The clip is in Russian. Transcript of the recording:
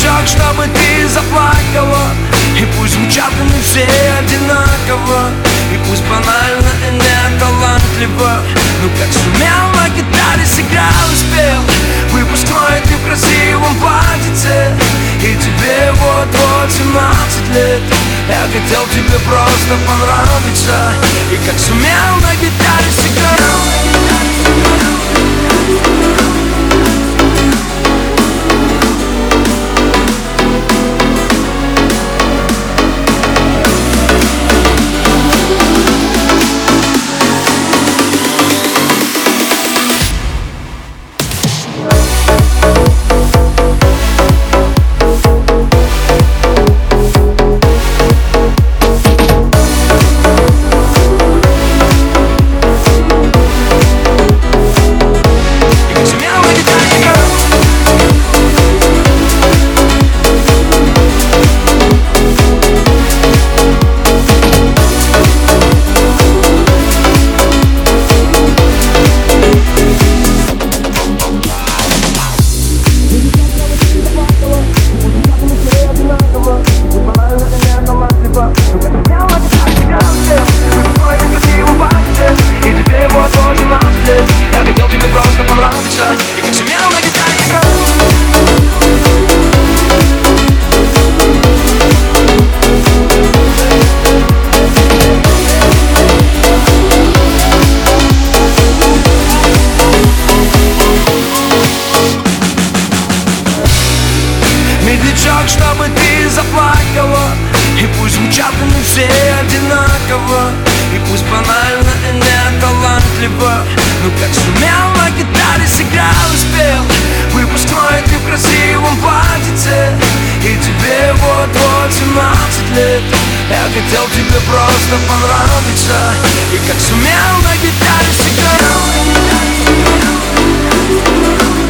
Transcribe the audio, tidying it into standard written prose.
медлячок, чтобы ты заплакала. И пусть звучат мы все одинаково, и пусть банально и не талантливо, но как сумел на гитаре сыграл и спел выпускной ты в красивом платьице. И тебе вот-вот 17 лет. Я хотел тебе просто понравиться, и как сумел на гитаре сыграл. Медлячок, чтобы ты заплакала, и пусть звучат мы все одинаково, и пусть банально и не талантливо, но как сумел на гитаре сыграл и спел выпускной ты в красивом платьице. И тебе вот-вот 17 лет. Я хотел тебе просто понравиться, и как сумел на гитаре сыграл.